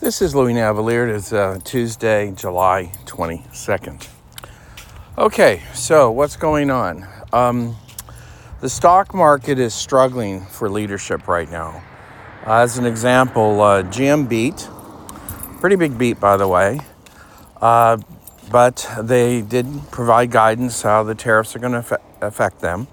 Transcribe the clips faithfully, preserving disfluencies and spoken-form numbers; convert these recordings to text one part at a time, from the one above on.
This is Louis Navalier. It's uh, Tuesday, July twenty-second. Okay, so what's going on? Um, the stock market is struggling for leadership right now. Uh, as an example, uh, G M beat. Pretty big beat, by the way. Uh, but they did provide guidance how the tariffs are going to affect them.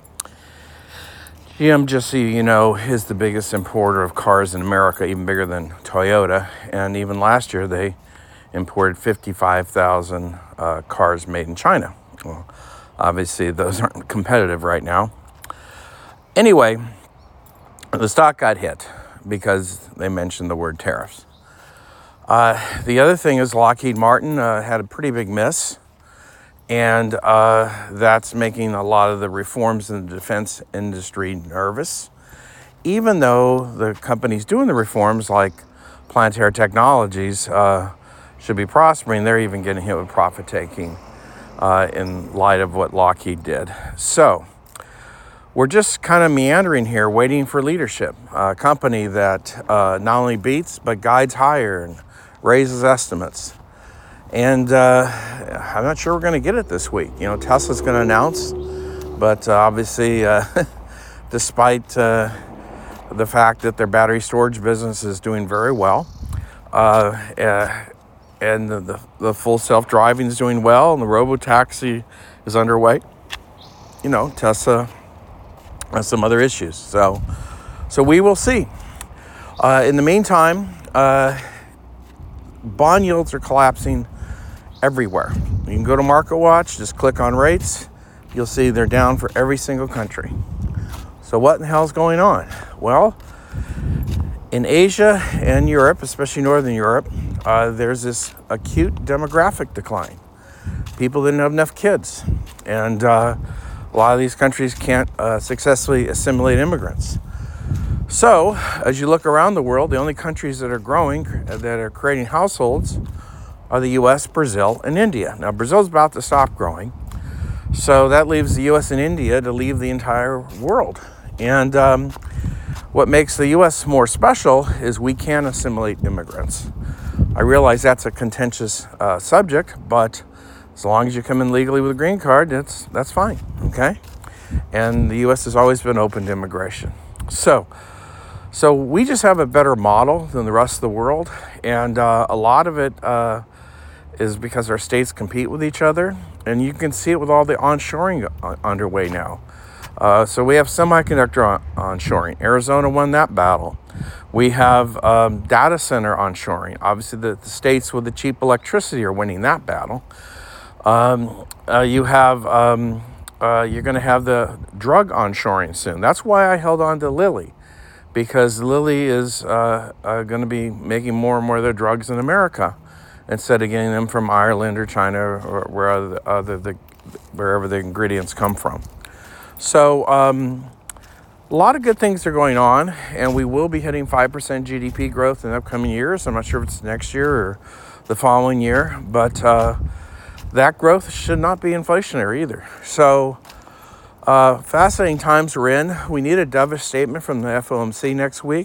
G M, just so you know, is the biggest importer of cars in America, even bigger than Toyota. And even last year, they imported fifty-five thousand uh, cars made in China. Well, obviously, those aren't competitive right now. Anyway, the stock got hit because they mentioned the word tariffs. Uh, the other thing is Lockheed Martin uh, had a pretty big miss. And uh, that's making a lot of the reforms in the defense industry nervous. Even though the companies doing the reforms, like Planetary Technologies, uh, should be prospering, they're even getting hit with profit taking uh, in light of what Lockheed did. So we're just kind of meandering here, waiting for leadership. A company that uh, not only beats, but guides higher and raises estimates. And uh, I'm not sure we're going to get it this week. You know, Tesla's going to announce, but uh, obviously, uh, despite uh, the fact that their battery storage business is doing very well, uh, uh, and the, the, the full self-driving is doing well, and the robo-taxi is underway, you know, Tesla has some other issues. So, so we will see. Uh, in the meantime, uh, bond yields are collapsing everywhere. You can go to MarketWatch, just click on rates. You'll see they're down for every single country. So what in the hell is going on? Well, in Asia and Europe, especially Northern Europe, uh, there's this acute demographic decline. People didn't have enough kids. And uh, a lot of these countries can't uh, successfully assimilate immigrants. So, as you look around the world, the only countries that are growing, that are creating households, are the U S, Brazil, and India. Now, Brazil's about to stop growing, so that leaves the U S and India to leave the entire world. And um, what makes the U S more special is we can assimilate immigrants. I realize that's a contentious uh, subject, but as long as you come in legally with a green card, that's that's fine, okay? And the U S has always been open to immigration. So, so we just have a better model than the rest of the world, and uh, a lot of it uh, is because our states compete with each other, and you can see it with all the onshoring underway now. Uh, so we have semiconductor on- onshoring. Arizona won that battle. We have um, data center onshoring. Obviously, the, the states with the cheap electricity are winning that battle. Um, uh, you have um, uh, you're going to have the drug onshoring soon. That's why I held on to Lilly, because Lilly is uh, uh, going to be making more and more of their drugs in America, instead of getting them from Ireland or China or wherever the, other the, wherever the ingredients come from. So um, a lot of good things are going on, and we will be hitting five percent G D P growth in the upcoming years. I'm not sure if it's next year or the following year, but uh, that growth should not be inflationary either. So uh, fascinating times we're in. We need a dovish statement from the F O M C next week.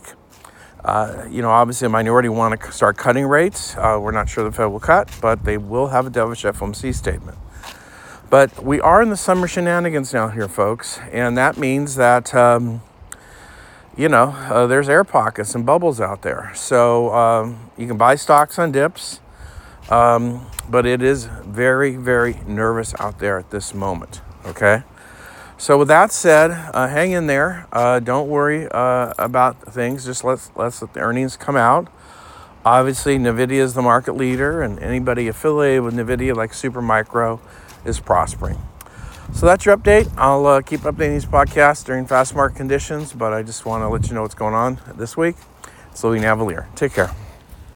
Uh, you know, obviously a minority want to start cutting rates. Uh, we're not sure the Fed will cut, but they will have a dovish F O M C statement. But we are in the summer shenanigans now here, folks. And that means that, um, you know, uh, there's air pockets and bubbles out there. So um, you can buy stocks on dips. Um, but it is very, very nervous out there at this moment, okay? So with that said, uh, hang in there. Uh, don't worry uh, about things. Just let's, let's let the earnings come out. Obviously, NVIDIA is the market leader, and anybody affiliated with NVIDIA, like Supermicro, is prospering. So that's your update. I'll uh, keep updating these podcasts during fast market conditions, but I just want to let you know what's going on this week. It's Louis Navalier. Take care.